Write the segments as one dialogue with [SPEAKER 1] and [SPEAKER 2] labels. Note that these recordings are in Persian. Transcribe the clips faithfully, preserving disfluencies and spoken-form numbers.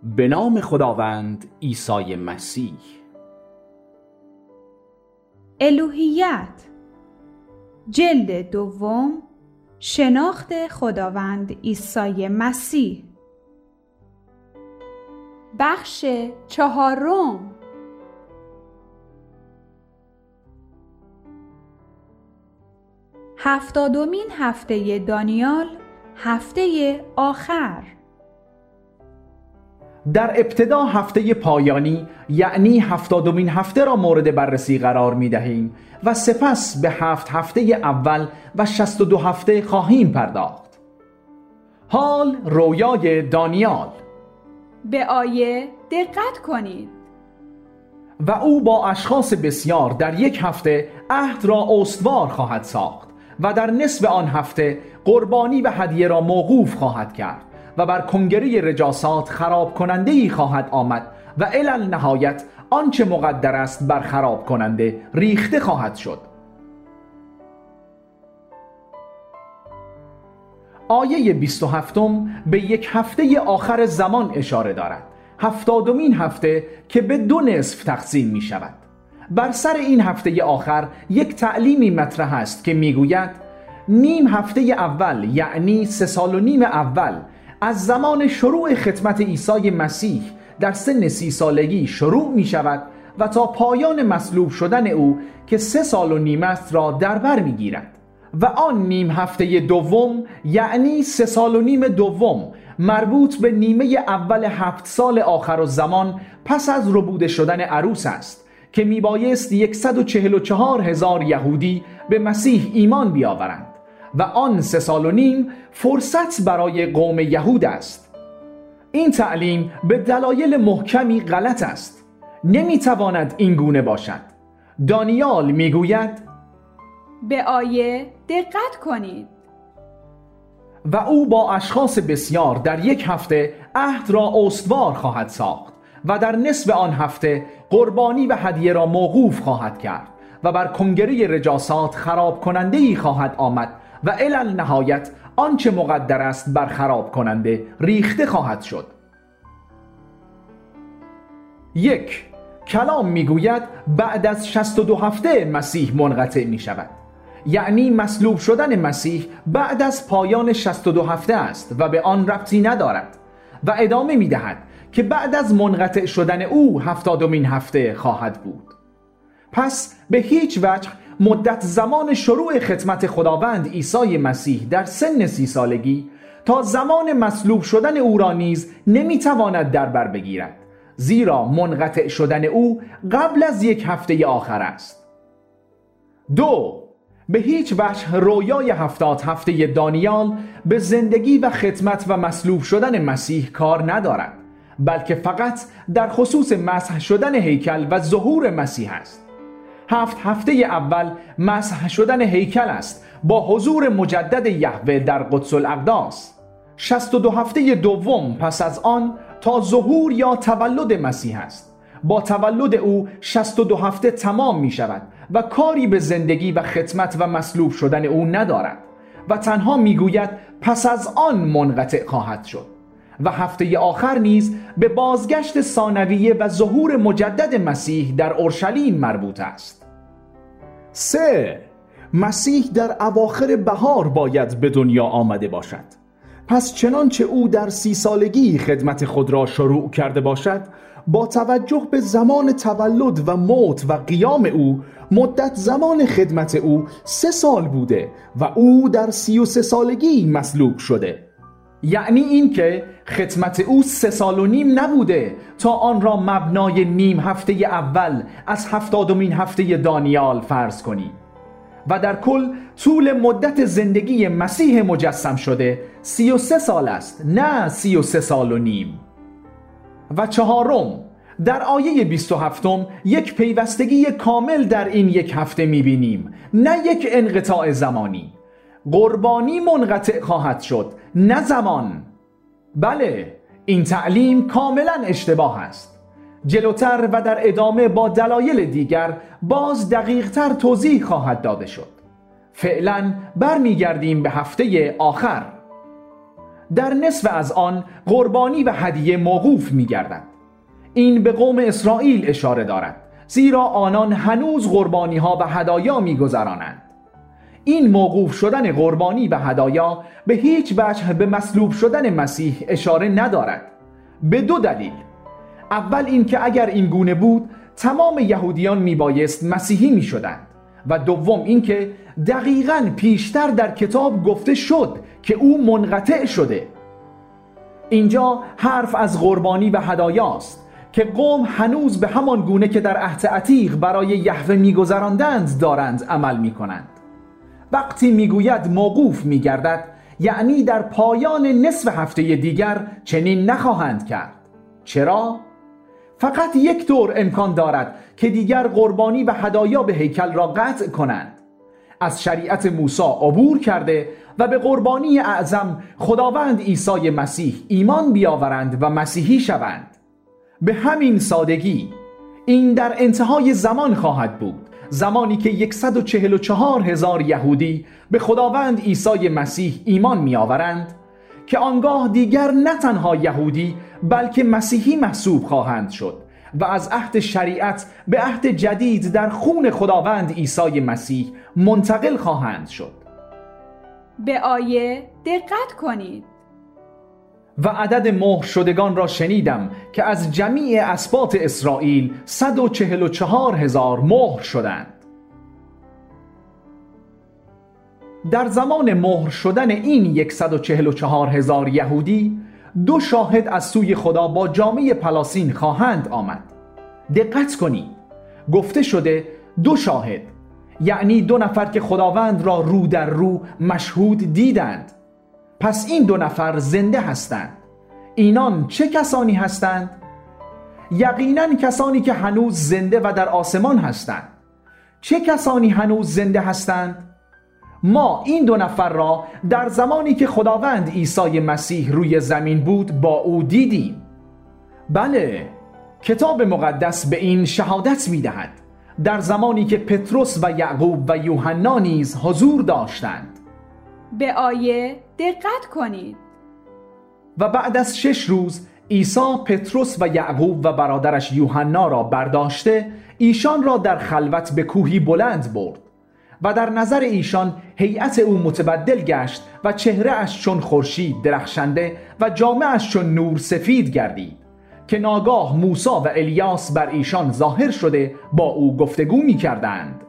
[SPEAKER 1] به نام خداوند عیسی مسیح.
[SPEAKER 2] الوهیت جلد دوم، شناخت خداوند عیسی مسیح، بخش چهارم. هفتادمین هفته دانیال، هفته آخر.
[SPEAKER 1] در ابتدا هفته پایانی یعنی هفتادمین هفته را مورد بررسی قرار می دهیم و سپس به هفت هفته اول و شصت و دو هفته خواهیم پرداخت. حال رویای دانیال.
[SPEAKER 2] به آیه دقت کنید.
[SPEAKER 1] و او با اشخاص بسیار در یک هفته عهد را استوار خواهد ساخت و در نصف آن هفته قربانی و هدیه را موقوف خواهد کرد و بر کنگره رجاسات خراب کننده ای خواهد آمد و الی نهایت آنچه مقدر است بر خراب کننده ریخته خواهد شد. آیه بیست و هفتم به یک هفته آخر زمان اشاره دارد، هفتادمین هفته که به دو نصف تقسیم می شود. بر سر این هفته آخر یک تعلیمی مطرح است که می گوید نیم هفته اول یعنی سه سال و نیم اول از زمان شروع خدمت عیسی مسیح در سن سی سالگی شروع می شود و تا پایان مصلوب شدن او که سه سال و نیم است را در بر می گیرد و آن نیم هفته دوم یعنی سه سال و نیم دوم مربوط به نیمه اول هفت سال آخر الزمان پس از ربوده شدن عروس است که می بایست صد و چهل و چهار هزار یهودی به مسیح ایمان بیاورند و آن سه سال و نیم فرصت برای قوم یهود است. این تعلیم به دلایل محکمی غلط است. نمیتواند این گونه باشد. دانیال میگوید
[SPEAKER 2] به آیه دقت کنید.
[SPEAKER 1] و او با اشخاص بسیار در یک هفته عهد را استوار خواهد ساخت و در نصف آن هفته قربانی و هدیه را موقوف خواهد کرد و بر کنگره رجاسات خراب کننده ای خواهد آمد و الی نهایت آنچه مقدر است بر خراب کننده ریخته خواهد شد. یک، کلام میگوید بعد از شصت و دو هفته مسیح منقطع می شود، یعنی مصلوب شدن مسیح بعد از پایان شصت و دو هفته است و به آن ربطی ندارد و ادامه می دهد که بعد از منقطع شدن او هفتادمین هفته خواهد بود. پس به هیچ وجه مدت زمان شروع خدمت خداوند عیسی مسیح در سن سی سالگی تا زمان مصلوب شدن او را نیز نمیتواند در بر بگیرد، زیرا منقطع شدن او قبل از یک هفته آخر است. دو، به هیچ وجه رویای هفتاد هفته دانیال به زندگی و خدمت و مصلوب شدن مسیح کار ندارد، بلکه فقط در خصوص مسح شدن هیکل و ظهور مسیح است. هفت هفته اول مسح شدن هیکل است با حضور مجدد یهوه در قدس الاقداس. شصت و دو هفته دوم پس از آن تا ظهور یا تولد مسیح است. با تولد او شصت و دو هفته تمام می شود و کاری به زندگی و خدمت و مصلوب شدن او ندارد و تنها می گوید پس از آن منقطع خواهد شد. و هفته آخر نیز به بازگشت ثانویه و ظهور مجدد مسیح در اورشلیم مربوط است. سه، مسیح در اواخر بهار باید به دنیا آمده باشد. پس چنانچه او در سی سالگی خدمت خود را شروع کرده باشد، با توجه به زمان تولد و موت و قیام او مدت زمان خدمت او سه سال بوده و او در سی و سه سالگی مصلوب شده. یعنی این که خدمت او سه سال و نیم نبوده تا آن را مبنای نیم هفته اول از هفتادمین هفته دانیال فرض کنی و در کل طول مدت زندگی مسیح مجسم شده سی و سه سال است، نه سی و سه سال و نیم. و چهارم، در آیه بیست و هفتم یک پیوستگی کامل در این یک هفته میبینیم، نه یک انقطاع زمانی. قربانی منقطع خواهد شد، نه زمان. بله، این تعلیم کاملا اشتباه است. جلوتر و در ادامه با دلایل دیگر باز دقیقتر توضیح خواهد داده شد. فعلا برمیگردیم به هفته آخر. در نصف از آن قربانی و هدیه موقوف می گردد. این به قوم اسرائیل اشاره دارد، زیرا آنان هنوز قربانی ها و هدایا می گذرانند. این موقوف شدن قربانی و هدایا به هیچ وجه به مصلوب شدن مسیح اشاره ندارد، به دو دلیل. اول این که اگر این گونه بود تمام یهودیان می بایست مسیحی می شدند، و دوم این که دقیقاً پیشتر در کتاب گفته شد که او منقطع شده. اینجا حرف از قربانی و هدایاست که قوم هنوز به همان گونه که در عهد عتیق برای یهوه می‌گذراندند دارند عمل می‌کنند. وقتی میگوید موقوف می‌گردد، یعنی در پایان نصف هفته دیگر چنین نخواهند کرد. چرا؟ فقط یک طور امکان دارد که دیگر قربانی و هدایا به هیکل را قطع کنند: از شریعت موسی عبور کرده و به قربانی اعظم خداوند عیسی مسیح ایمان بیاورند و مسیحی شوند. به همین سادگی این در انتهای زمان خواهد بود، زمانی که صد و چهل و چهار هزار یهودی به خداوند عیسی مسیح ایمان میآورند، که آنگاه دیگر نه تنها یهودی بلکه مسیحی محسوب خواهند شد و از عهد شریعت به عهد جدید در خون خداوند عیسی مسیح منتقل خواهند شد.
[SPEAKER 2] به آیه دقت کنید.
[SPEAKER 1] و عدد مهر شدگان را شنیدم که از جمیع اسباط اسرائیل صد و چهل و چهار هزار مهر شدند. در زمان مهر شدن این صد و چهل و چهار هزار یهودی، دو شاهد از سوی خدا با جامه پلاسین خواهند آمد. دقت کنید، گفته شده دو شاهد، یعنی دو نفر که خداوند را رو در رو مشهود دیدند. پس این دو نفر زنده هستند. اینان چه کسانی هستند؟ یقیناً کسانی که هنوز زنده و در آسمان هستند. چه کسانی هنوز زنده هستند؟ ما این دو نفر را در زمانی که خداوند عیسی مسیح روی زمین بود با او دیدیم. بله، کتاب مقدس به این شهادت می‌دهد. در زمانی که پتروس و یعقوب و یوحنا نیز حضور داشتند.
[SPEAKER 2] به آیه دقت کنید.
[SPEAKER 1] و بعد از شش روز عیسی پتروس و یعقوب و برادرش یوحنا را برداشته، ایشان را در خلوت به کوهی بلند برد و در نظر ایشان هیئت او متبدل گشت و چهره اش چون خورشید درخشنده و جامه اش چون نور سفید گردید، که ناگاه موسی و الیاس بر ایشان ظاهر شده با او گفتگو می کردند.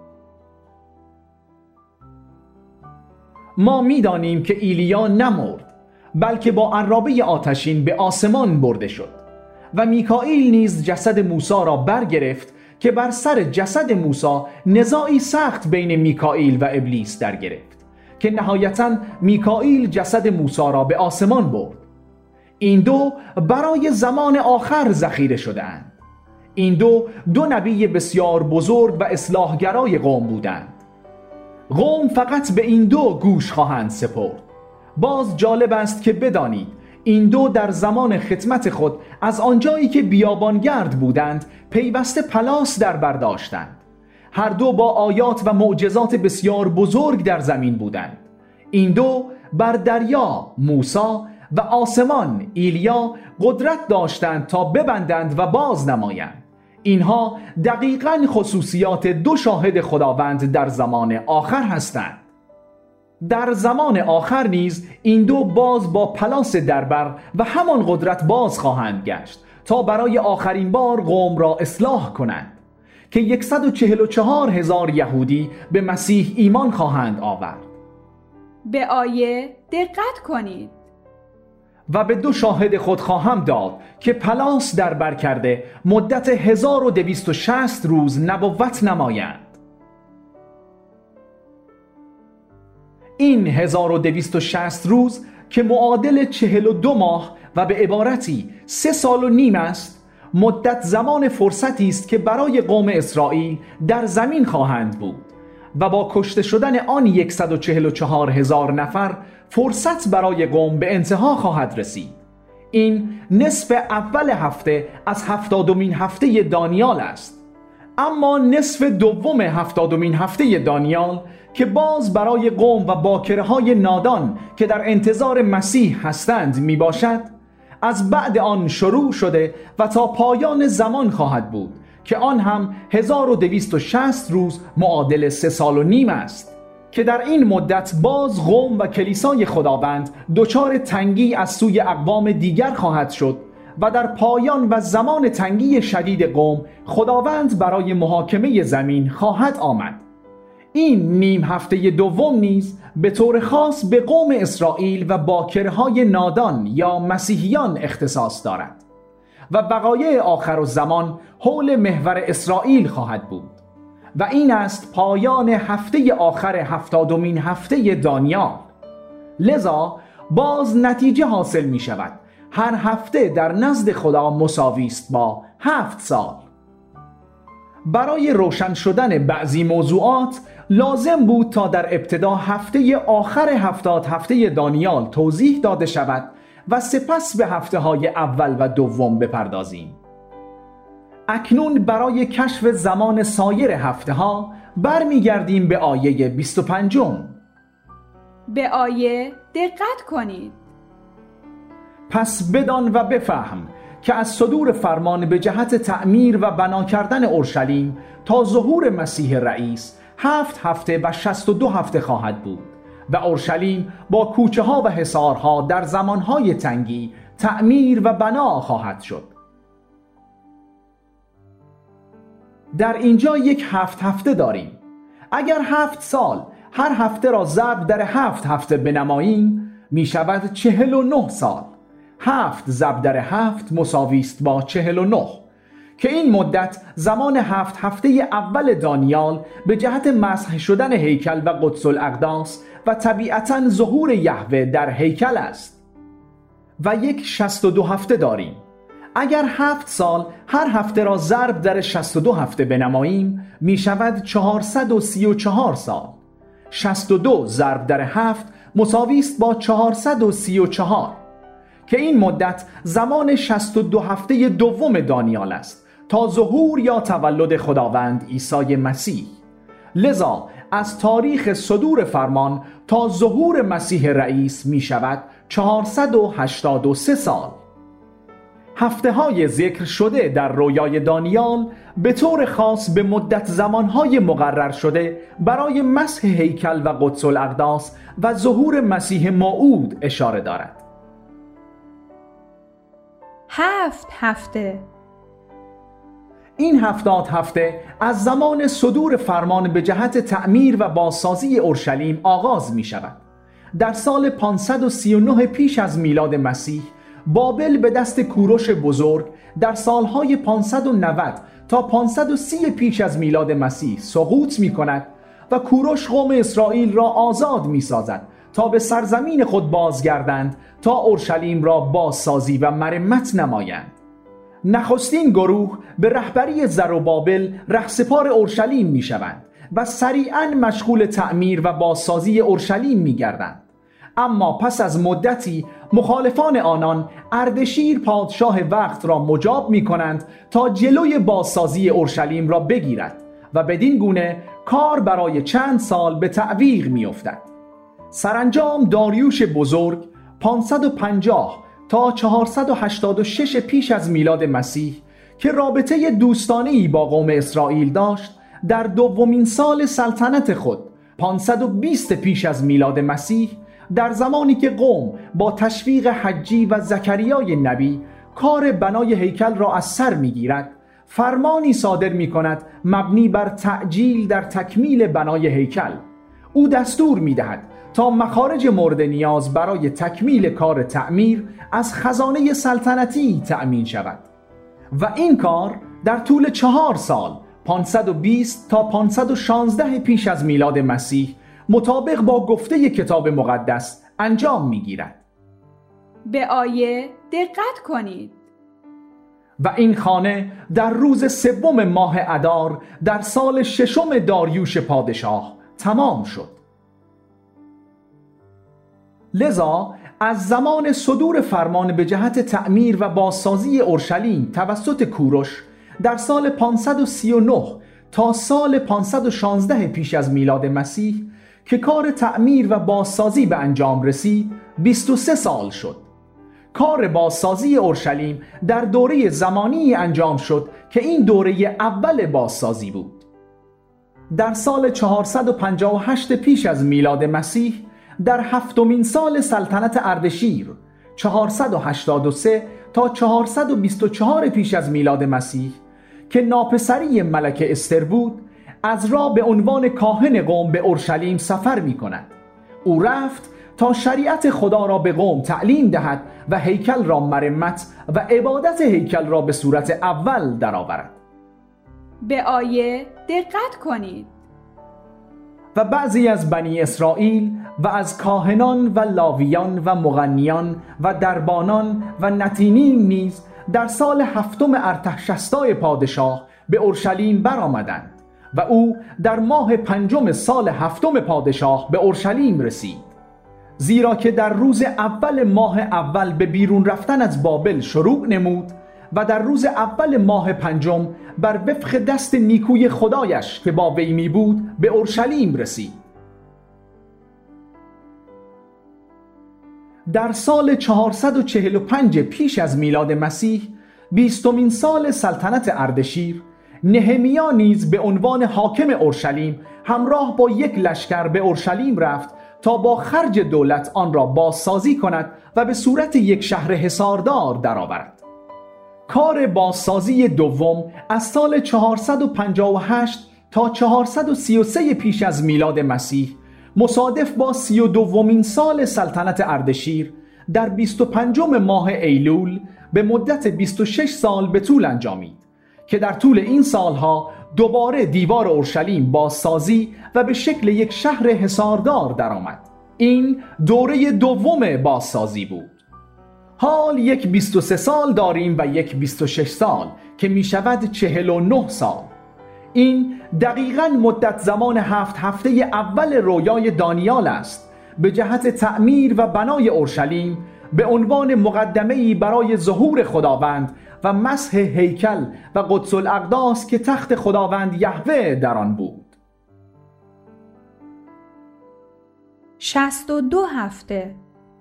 [SPEAKER 1] ما می دانیم که ایلیا نمرد، بلکه با عرابه آتشین به آسمان برده شد و میکائیل نیز جسد موسی را برگرفت، که بر سر جسد موسی نزاعی سخت بین میکائیل و ابلیس در گرفت، که نهایتاً میکائیل جسد موسی را به آسمان برد. این دو برای زمان آخر ذخیره شدند. این دو دو نبی بسیار بزرگ و اصلاحگرای قوم بودند. قوم فقط به این دو گوش خواهند سپرد. باز جالب است که بدانید این دو در زمان خدمت خود از آنجایی که بیابانگرد بودند پیوسته پلاس در برداشتند. هر دو با آیات و معجزات بسیار بزرگ در زمین بودند. این دو بر دریا موسی و آسمان ایلیا قدرت داشتند تا ببندند و باز نمایند. اینها دقیقاً خصوصیات دو شاهد خداوند در زمان آخر هستند. در زمان آخر نیز این دو باز با پلاس دربر و همان قدرت باز خواهند گشت تا برای آخرین بار قوم را اصلاح کنند، که صد و چهل و چهار هزار یهودی به مسیح ایمان خواهند آورد.
[SPEAKER 2] به آیه دقت کنید.
[SPEAKER 1] و به دو شاهد خود خواهم داد که پلاس در بر کرده مدت هزار و دویست و شصت روز نبوت نمایند. این هزار و دویست و شصت روز که معادل چهل و دو ماه و به عبارتی سه سال و نیم است، مدت زمان فرصتی است که برای قوم اسرائیل در زمین خواهند بود و با کشته شدن آن صد و چهل و چهار هزار نفر فرصت برای قوم به انتها خواهد رسید. این نصف اول هفته از هفتادمین هفته دانیال است. اما نصف دوم هفتادمین هفته دانیال که باز برای قوم و باکرهای نادان که در انتظار مسیح هستند می باشد، از بعد آن شروع شده و تا پایان زمان خواهد بود که آن هم هزار و دویست و شصت روز معادل سه سال و نیم است، که در این مدت باز قوم و کلیسای خداوند دچار تنگی از سوی اقوام دیگر خواهد شد و در پایان و زمان تنگی شدید قوم خداوند برای محاکمه زمین خواهد آمد. این نیم هفته دوم نیز به طور خاص به قوم اسرائیل و باکرهای نادان یا مسیحیان اختصاص دارد و وقایع آخر الزمان حول محور اسرائیل خواهد بود و این است پایان هفته آخر هفتادمین هفته دانیال. لذا باز نتیجه حاصل می شود هر هفته در نزد خدا مساوی است با هفت سال. برای روشن شدن بعضی موضوعات لازم بود تا در ابتدا هفته آخر هفتاد هفته دانیال توضیح داده شود و سپس به هفته های اول و دوم بپردازیم. اکنون برای کشف زمان سایر هفته ها برمیگردیم به آیه بیست و پنجم.
[SPEAKER 2] به آیه دقت کنید.
[SPEAKER 1] پس بدان و بفهم که از صدور فرمان به جهت تعمیر و بنا کردن اورشلیم تا ظهور مسیح رئیس هفت هفته و شصت و دو هفته خواهد بود و اورشلیم با کوچه ها و حصارها در زمانهای تنگی تعمیر و بنا خواهد شد. در اینجا یک هفت هفته داریم. اگر هفت سال هر هفته را ضرب در هفت هفته بنماییم می شود چهل و نه سال. هفت ضرب در هفت مساوی است با چهل و نه، که این مدت زمان هفت هفته اول دانیال به جهت مسح شدن هیکل و قدس الاقداس و طبیعتاً ظهور یهوه در هیکل است. و یک شصت و دو هفته داریم. اگر هفت سال هر هفته را ضرب در شصت و دو هفته بنماییم می شود چهارصد و سی و چهار سال. شصت و دو ضرب در هفت مساوی است با چهارصد و سی و چهار، که این مدت زمان شصت و دو هفته دوم دانیال است تا ظهور یا تولد خداوند عیسی مسیح. لذا از تاریخ صدور فرمان تا ظهور مسیح رئیس می شود چهارصد و هشتاد و سه سال. هفته های ذکر شده در رویای دانیال به طور خاص به مدت زمانهای مقرر شده برای مسح هیکل و قدس الاقداس و ظهور مسیح موعود اشاره دارد.
[SPEAKER 2] هفت هفته.
[SPEAKER 1] این هفتاد هفته از زمان صدور فرمان به جهت تعمیر و بازسازی اورشلیم آغاز می شود. در سال پانصد و سی و نه پیش از میلاد مسیح بابل به دست کوروش بزرگ در سالهای پانصد و نود تا پانصد و سی پیش از میلاد مسیح سقوط می کند و کوروش قوم اسرائیل را آزاد می سازد تا به سرزمین خود بازگردند تا اورشلیم را بازسازی و مرمت نمایند. نخستین گروه به رهبری زروبابل رهسپار اورشلیم می شوند و سریعاً مشغول تعمیر و بازسازی اورشلیم می گردند. اما پس از مدتی مخالفان آنان اردشیر پادشاه وقت را مجاب می کنند تا جلوی بازسازی اورشلیم را بگیرد و بدین گونه کار برای چند سال به تعویق می افتد. سرانجام داریوش بزرگ پانصد و پنجاه تا چهارصد و هشتاد و شش پیش از میلاد مسیح که رابطه دوستانه‌ای با قوم اسرائیل داشت، در دومین سال سلطنت خود پانصد و بیست پیش از میلاد مسیح، در زمانی که قوم با تشویق حجی و زکریای نبی کار بنای هیکل را از سر میگیرد، فرمانی صادر می کند مبنی بر تعجیل در تکمیل بنای هیکل. او دستور می دهد تا مخارج مورد نیاز برای تکمیل کار تعمیر از خزانه سلطنتی تأمین شود و این کار در طول چهار سال پانصد و بیست تا پانصد و شانزده پیش از میلاد مسیح مطابق با گفته کتاب مقدس انجام می‌گیرد.
[SPEAKER 2] به آیه دقت کنید.
[SPEAKER 1] و این خانه در روز سوم ماه ادار در سال ششم داریوش پادشاه تمام شد. لذا از زمان صدور فرمان به جهت تعمیر و بازسازی اورشلیم توسط کوروش در سال پانصد و سی و نه تا سال پانصد و شانزده پیش از میلاد مسیح که کار تعمیر و بازسازی به انجام رسید بیست و سه سال شد. کار بازسازی اورشلیم در دوره زمانی انجام شد که این دوره اول بازسازی بود. در سال چهارصد و پنجاه و هشت پیش از میلاد مسیح، در هفتمین سال سلطنت اردشیر چهارصد و هشتاد و سه تا چهارصد و بیست و چهار پیش از میلاد مسیح که ناپسری ملکه استر بود، عزرا به عنوان کاهن قوم به اورشلیم سفر می کند. او رفت تا شریعت خدا را به قوم تعلیم دهد و هیکل را مرمت و عبادت هیکل را به صورت اول درآورد.
[SPEAKER 2] به آیه دقت کنید.
[SPEAKER 1] و بعضی از بنی اسرائیل و از کاهنان و لاویان و مغنیان و دربانان و نتینین نیز در سال هفتم ارتحشستا پادشاه به اورشلیم برآمدند و او در ماه پنجم سال هفتم پادشاه به اورشلیم رسید، زیرا که در روز اول ماه اول به بیرون رفتن از بابل شروع نمود و در روز اول ماه پنجم بر وفق دست نیکوی خدایش که با وی می بود به اورشلیم رسید. در سال چهارصد و چهل و پنج پیش از میلاد مسیح، بیستمین سال سلطنت اردشیر، نهمیا نیز به عنوان حاکم اورشلیم همراه با یک لشکر به اورشلیم رفت تا با خرج دولت آن را بازسازی کند و به صورت یک شهر حصاردار درآورد. کار بازسازی دوم از سال چهارصد و پنجاه و هشت تا چهارصد و سی و سه پیش از میلاد مسیح مصادف با سی و دومین سال سلطنت اردشیر در بیست و پنجم ماه ایلول به مدت بیست و شش سال به طول انجامید که در طول این سالها دوباره دیوار اورشلیم بازسازی و به شکل یک شهر حصاردار درآمد. این دوره دوم بازسازی بود. حال یک بیست و سه سال داریم و یک بیست و شش سال که می شود چهل و نه سال. این دقیقاً مدت زمان هفت هفته اول رویای دانیال است به جهت تعمیر و بنای اورشلیم به عنوان مقدمه‌ای برای ظهور خداوند و مسح هیکل و قدس الاقداس که تخت خداوند یهوه در آن بود.
[SPEAKER 2] شصت و دو هفته.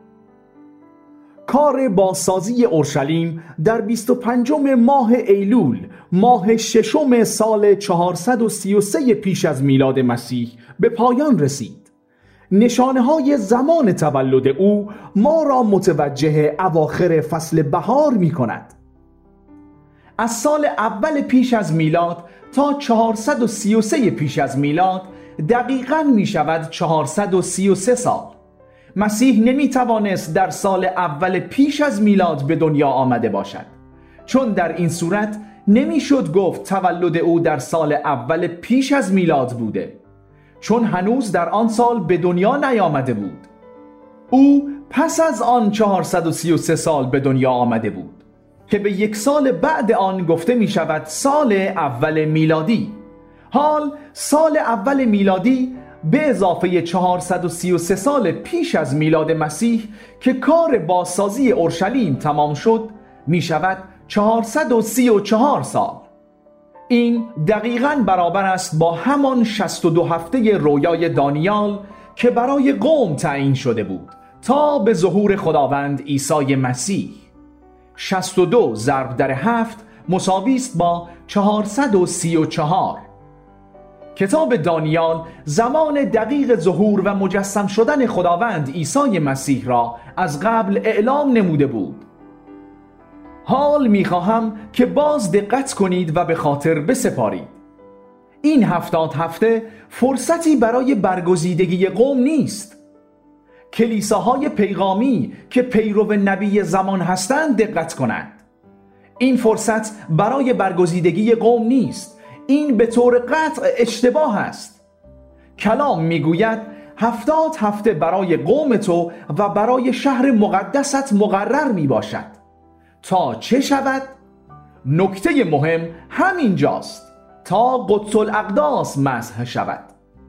[SPEAKER 1] کار بازسازی اورشلیم در بیست و پنجم ماه ایلول، ماه ششم سال چهارصد و سی و سه پیش از میلاد مسیح به پایان رسید. نشانه های زمان تولد او ما را متوجه اواخر فصل بهار می کند. از سال اول پیش از میلاد تا چهارصد و سی و سه پیش از میلاد دقیقاً می شود چهارصد و سی و سه سال. مسیح نمی توانست در سال اول پیش از میلاد به دنیا آمده باشد، چون در این صورت نمی شد گفت تولد او در سال اول پیش از میلاد بوده، چون هنوز در آن سال به دنیا نیامده بود. او پس از آن چهارصد و سی و سه سال به دنیا آمده بود که به یک سال بعد آن گفته می شود سال اول میلادی. حال سال اول میلادی به اضافه چهارصد و سی و سه سال پیش از میلاد مسیح که کار بازسازی اورشلیم تمام شد می شود چهارصد و سی و چهار سال. این دقیقاً برابر است با همان شصت و دو هفته رویای دانیال که برای قوم تعیین شده بود تا به ظهور خداوند عیسی مسیح. شصت و دو ضرب در هفت مساوی است با چهارصد و سی و چهار. کتاب دانیال زمان دقیق ظهور و مجسم شدن خداوند عیسی مسیح را از قبل اعلام نموده بود. حال می‌خواهم که باز دقت کنید و به خاطر بسپارید. این هفتاد هفته فرصتی برای برگزیدگی قوم نیست. کلیساهای پیغامی که پیرو نبی زمان هستند دقت کنند. این فرصت برای برگزیدگی قوم نیست. این به طور قطع اشتباه است. کلام میگوید هفتاد هفته برای قوم تو و برای شهر مقدست مقرر می باشد. تا چه شود؟ نکته مهم همین جاست، تا قدس الاقداس مسح شود.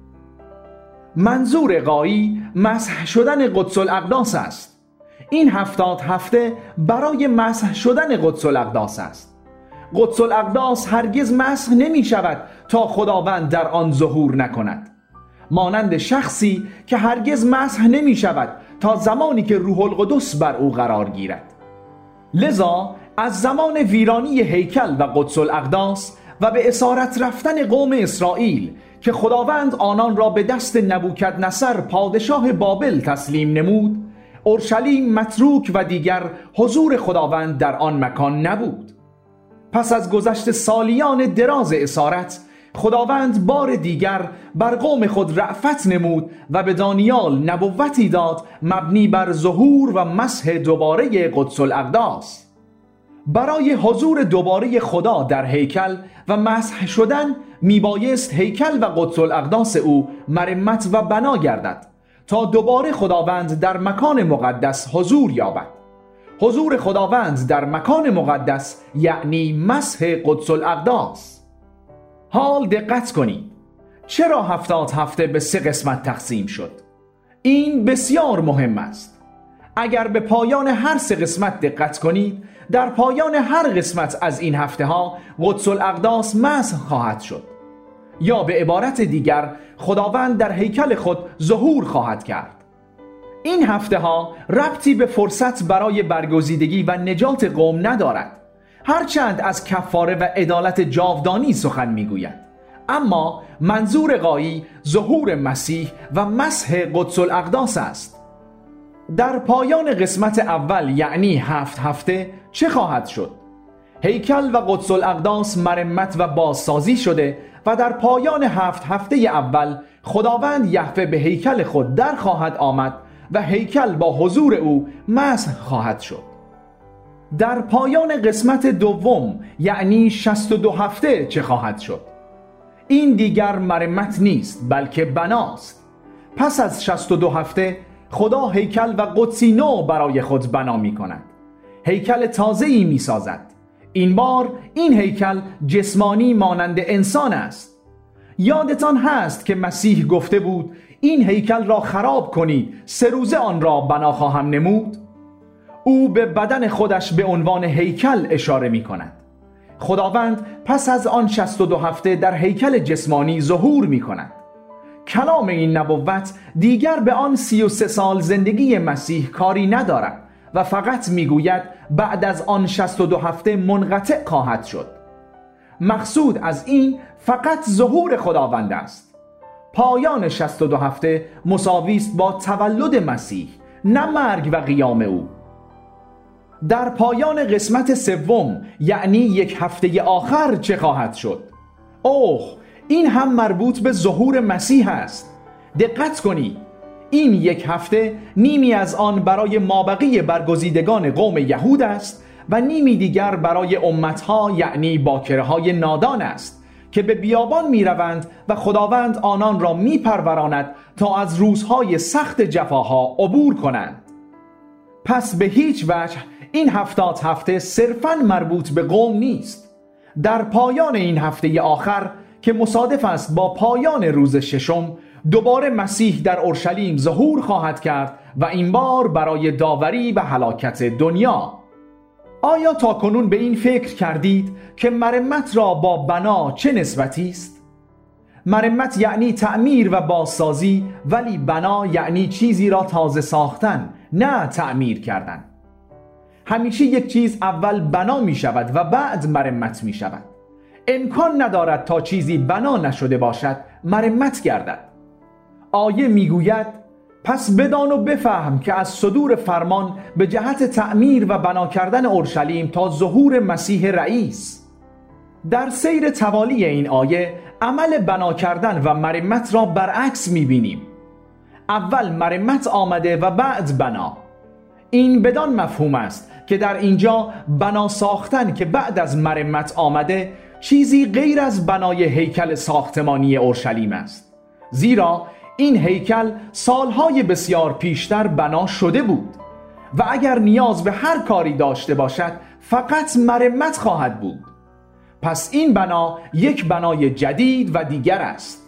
[SPEAKER 1] منظور غایی مسح شدن قدس الاقداس است. این هفتاد هفته برای مسح شدن قدس الاقداس است. قدس الاقداس هرگز مسح نمی شود تا خداوند در آن ظهور نکند. مانند شخصی که هرگز مسح نمی شود تا زمانی که روح القدس بر او قرار گیرد. لذا از زمان ویرانی هیکل و قدس الاقداس و به اسارت رفتن قوم اسرائیل که خداوند آنان را به دست نبوکدنصر پادشاه بابل تسلیم نمود، اورشلیم متروک و دیگر حضور خداوند در آن مکان نبود. پس از گذشت سالیان دراز اسارت، خداوند بار دیگر بر قوم خود رأفت نمود و به دانیال نبوتی داد مبنی بر ظهور و مسح دوباره قدس الاقداس. برای حضور دوباره خدا در هیکل و مسح شدن میبایست هیکل و قدس الاقداس او مرمت و بنا گردد تا دوباره خداوند در مکان مقدس حضور یابد. حضور خداوند در مکان مقدس یعنی مسح قدس الاقداس. حال دقت کنید، چرا هفتاد هفته به سه قسمت تقسیم شد؟ این بسیار مهم است. اگر به پایان هر سه قسمت دقت کنید، در پایان هر قسمت از این هفته ها قدس الاقداس مسح خواهد شد، یا به عبارت دیگر خداوند در هیکل خود ظهور خواهد کرد. این هفته ها ربطی به فرصت برای برگزیدگی و نجات قوم ندارد، هرچند از کفاره و عدالت جاودانی سخن میگوید، اما منظور غایی ظهور مسیح و مسح قدس الاقداس است. در پایان قسمت اول یعنی هفت هفته چه خواهد شد؟ هیکل و قدس الاقداس مرمت و بازسازی شده و در پایان هفت هفته اول خداوند یهوه به هیکل خود در خواهد آمد و هیکل با حضور او مسح خواهد شد. در پایان قسمت دوم یعنی شصت و دو هفته چه خواهد شد؟ این دیگر مرمت نیست بلکه بناست. پس از شصت و دو هفته خدا هیکل و قدسی نو برای خود بنا می کند. هیکل تازه‌ای می سازد. این بار این هیکل جسمانی مانند انسان است. یادتان هست که مسیح گفته بود این هیکل را خراب کنید، سه روزه آن را بنا خواهم نمود. او به بدن خودش به عنوان هیکل اشاره می کند. خداوند پس از آن شصت و دو هفته در هیکل جسمانی ظهور می کند. کلام این نبوت دیگر به آن سی و سه سال زندگی مسیح کاری ندارد و فقط میگوید بعد از آن شصت و دو هفته منقطع خواهد شد. مقصود از این فقط ظهور خداوند است. پایان شصت و دو هفته مساوی است با تولد مسیح، نه مرگ و قیام او. در پایان قسمت سوم یعنی یک هفته آخر چه خواهد شد؟ اوه، این هم مربوط به ظهور مسیح است. دقت کنید، این یک هفته نیمی از آن برای مابقی برگزیدگان قوم یهود است و نیمی دیگر برای امتها یعنی باکرهای نادان است که به بیابان می روند و خداوند آنان را می پروراند تا از روزهای سخت جفاها عبور کنند. پس به هیچ وجه این هفتاد هفته صرفاً مربوط به قوم نیست. در پایان این هفته آخر که مصادف است با پایان روز ششم، دوباره مسیح در اورشلیم ظهور خواهد کرد و این بار برای داوری و هلاکت دنیا. آیا تا کنون به این فکر کردید که مرمت را با بنا چه نسبتی است؟ مرمت یعنی تعمیر و بازسازی، ولی بنا یعنی چیزی را تازه ساختن، نه تعمیر کردن. همیشه یک چیز اول بنا می شود و بعد مرمت می شود. امکان ندارد تا چیزی بنا نشده باشد مرمت گردد. آیه میگوید پس بدان و بفهم که از صدور فرمان به جهت تعمیر و بنا کردن اورشلیم تا ظهور مسیح رئیس. در سیر توالی این آیه عمل بنا کردن و مرمت را برعکس میبینیم. اول مرمت آمده و بعد بنا. این بدان مفهوم است که در اینجا بنا ساختن که بعد از مرمت آمده چیزی غیر از بنای هیکل ساختمانی اورشلیم است، زیرا این هیکل سالهای بسیار پیشتر بنا شده بود و اگر نیاز به هر کاری داشته باشد فقط مرمت خواهد بود. پس این بنا یک بنای جدید و دیگر است.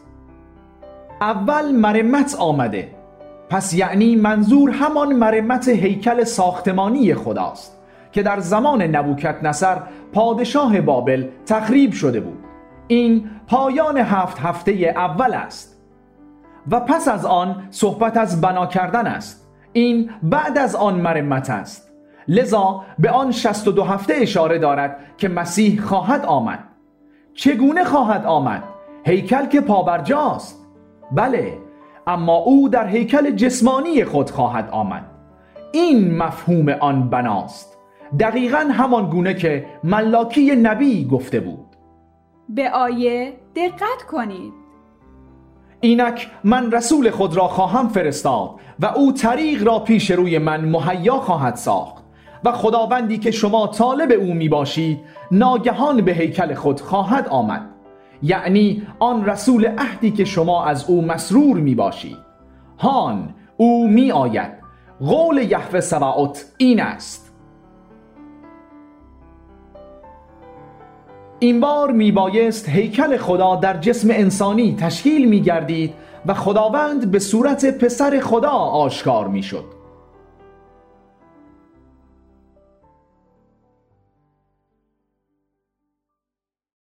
[SPEAKER 1] اول مرمت آمده، پس یعنی منظور همان مرمت هیکل ساختمانی خداست که در زمان نبوکدنصر پادشاه بابل تخریب شده بود. این پایان هفت هفته اول است. و پس از آن صحبت از بنا کردن است. این بعد از آن مرمت است. لذا به آن شصت و دو هفته اشاره دارد که مسیح خواهد آمد. چگونه خواهد آمد؟ هیکل که پابرجاست. بله، اما او در هیکل جسمانی خود خواهد آمد. این مفهوم آن بناست، دقیقاً همان گونه که ملاکی نبی گفته بود.
[SPEAKER 2] به آیه دقت کنید.
[SPEAKER 1] اینک من رسول خود را خواهم فرستاد و او طریق را پیش روی من مهیا خواهد ساخت و خداوندی که شما طالب او می باشید ناگهان به هیکل خود خواهد آمد، یعنی آن رسول عهدی که شما از او مسرور می باشید. هان او می آید. قول یهوه سباوت این است. این بار می بایست هیکل خدا در جسم انسانی تشکیل می گردید و خداوند به صورت پسر خدا آشکار می شد.